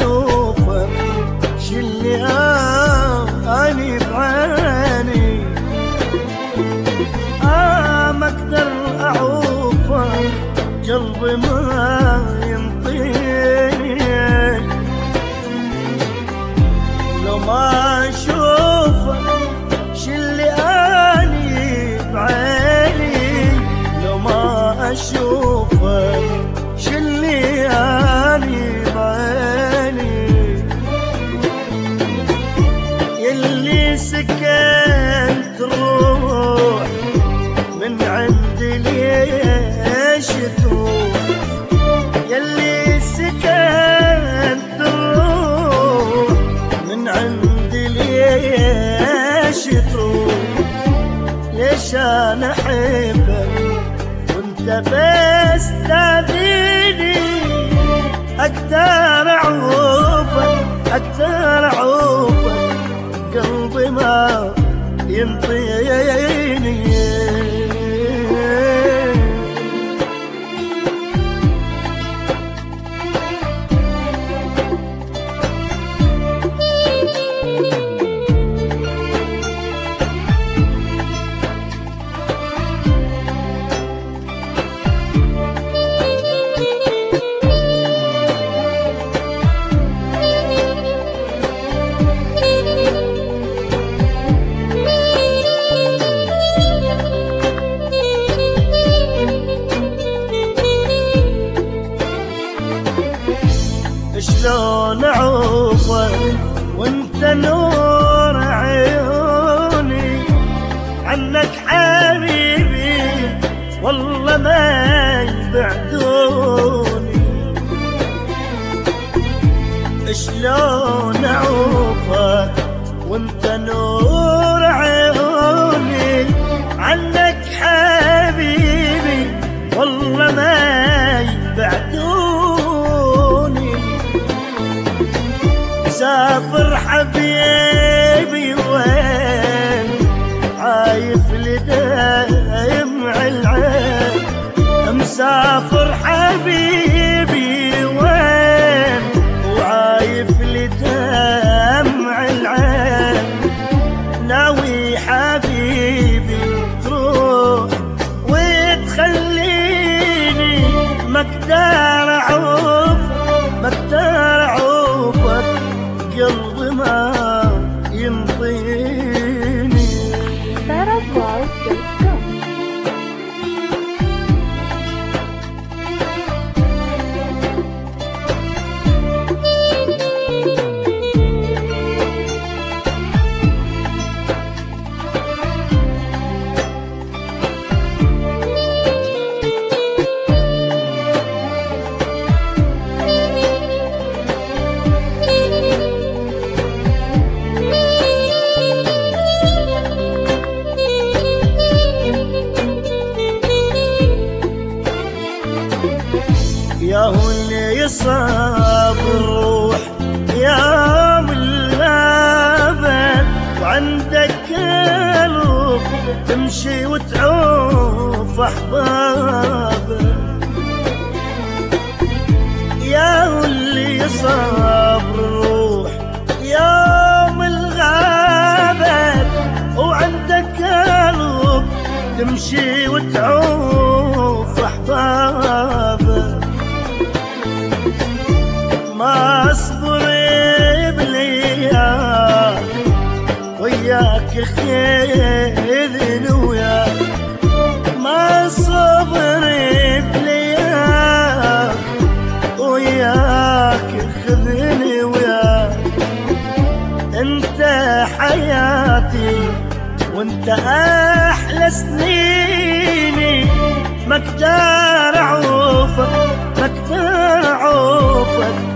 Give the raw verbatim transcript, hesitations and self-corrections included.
اشوفك شلي اني بعيني. آه ما اقدر اعوفك قلبي ما ينطيني، لو ما اشوفك شلي اني بعيني، لو ما اشوفك شلي اني بعيني. يلي سكنت روح من عندي ليش تروح، يلي سكنت روح من عندي ليش تروح. ليش انا احبك وانت بس تبيني، اقدر اعوفك اقدر اعوفك قلبي ما ينطيني. شلون اعوفك وانت نور عيوني، عنك حبيبي والله ما يبعدوني. شلون اعوفك وانت نور عيوني، عنك حبيبي والله ما يبعدوني. مسافر حبيبي وين عايف لدمع العين، مسافر حبيبي وين وعايف لدمع العين. ناوي حبيبي تروح وتخليني ما اقدر اعوفك ما اقدر اعوفك قلبي ما ينطيني. يا هو اللي يصاب الروح يا من الغابة، وعندك قلب تمشي وتعوف أحبابه. يا هو اللي يصاب الروح يا من الغابة، وعندك قلب تمشي وتعوف أحبابه. ما اصبر بلياك وياك خذني وياك، ما صبر بلياك وياك خذني وياك. انت حياتي وانت احلى سنيني، ما اقدر اعوفك ما اقدر اعوفك